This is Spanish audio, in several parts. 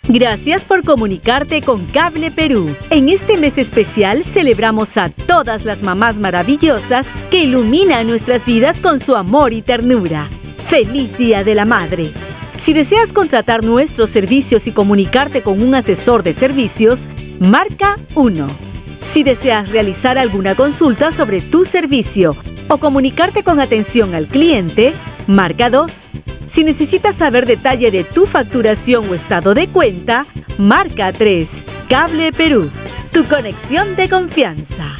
Gracias por comunicarte con Cable Perú. En este mes especial celebramos a todas las mamás maravillosas que iluminan nuestras vidas con su amor y ternura. ¡Feliz Día de la Madre! Si deseas contratar nuestros servicios y comunicarte con un asesor de servicios, marca 1. Si deseas realizar alguna consulta sobre tu servicio o comunicarte con atención al cliente, marca 2. Si necesitas saber detalle de tu facturación o estado de cuenta, marca 3. Cable Perú, tu conexión de confianza.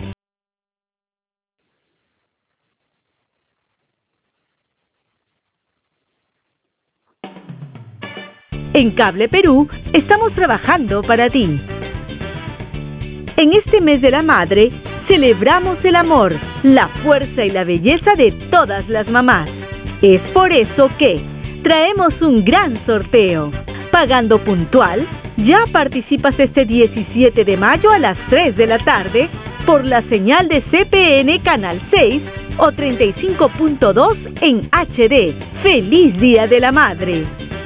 En Cable Perú estamos trabajando para ti. En este mes de la madre, celebramos el amor, la fuerza y la belleza de todas las mamás. Es por eso que traemos un gran sorteo. Pagando puntual, ya participas este 17 de mayo a las 3 de la tarde por la señal de CPN Canal 6 o 35.2 en HD. ¡Feliz Día de la Madre!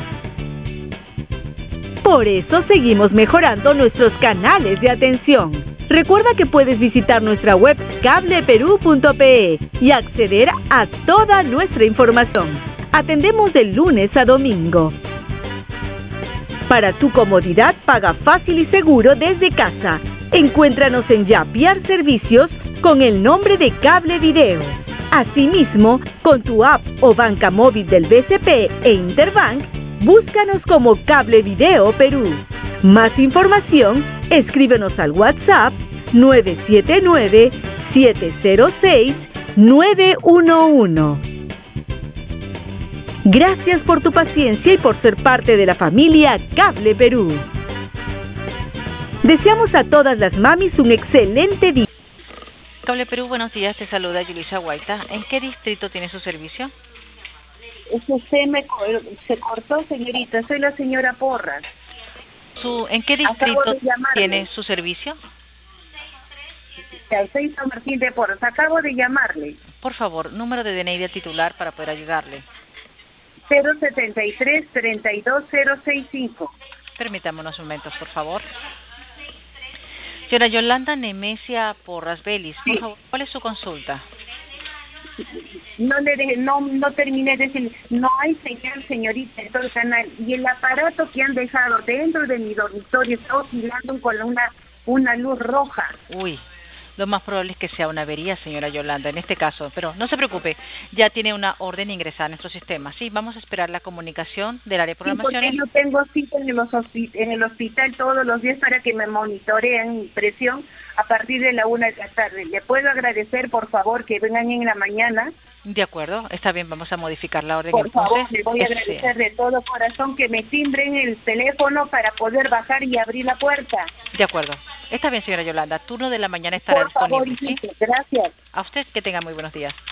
Por eso seguimos mejorando nuestros canales de atención. Recuerda que puedes visitar nuestra web cableperú.pe y acceder a toda nuestra información. Atendemos de lunes a domingo. Para tu comodidad, paga fácil y seguro desde casa. Encuéntranos en Yapiar Servicios con el nombre de Cable Video. Asimismo, con tu app o banca móvil del BCP e Interbank, búscanos como Cable Video Perú. Más información, escríbenos al WhatsApp 979-706-911. Gracias por tu paciencia y por ser parte de la familia Cable Perú. Deseamos a todas las mamis un excelente día. Cable Perú, buenos días, te saluda Yulisa Guaita. ¿En qué distrito tiene su servicio? Se cortó, señorita. Soy la señora Porras. ¿En qué distrito tiene su servicio? Soy San Martín de Porras. Acabo de llamarle. Por favor, número de DNI de titular para poder ayudarle. 073-32065. Permítame unos momentos, por favor. Señora Yolanda Nemesia Porras Vélez, por favor, ¿cuál es su consulta? No terminé de decir, no hay señal, señorita, en todo el canal. Y el aparato que han dejado dentro de mi dormitorio está oscilando con una luz roja. Uy, lo más probable es que sea una avería, señora Yolanda, en este caso. Pero no se preocupe, ya tiene una orden ingresada a nuestro sistema. Sí, vamos a esperar la comunicación del área de programaciones. Sí, porque yo tengo cita en el hospital todos los días para que me monitoreen mi presión a partir de la 1 de la tarde. ¿Le puedo agradecer, por favor, que vengan en la mañana? De acuerdo, está bien, vamos a modificar la orden. Por entonces. favor, le voy a agradecer de todo corazón que me timbren el teléfono para poder bajar y abrir la puerta. De acuerdo, está bien, señora Yolanda, turno de la mañana estará disponible. Por favor, hijito, ¿sí? Gracias. A usted, que tenga muy buenos días.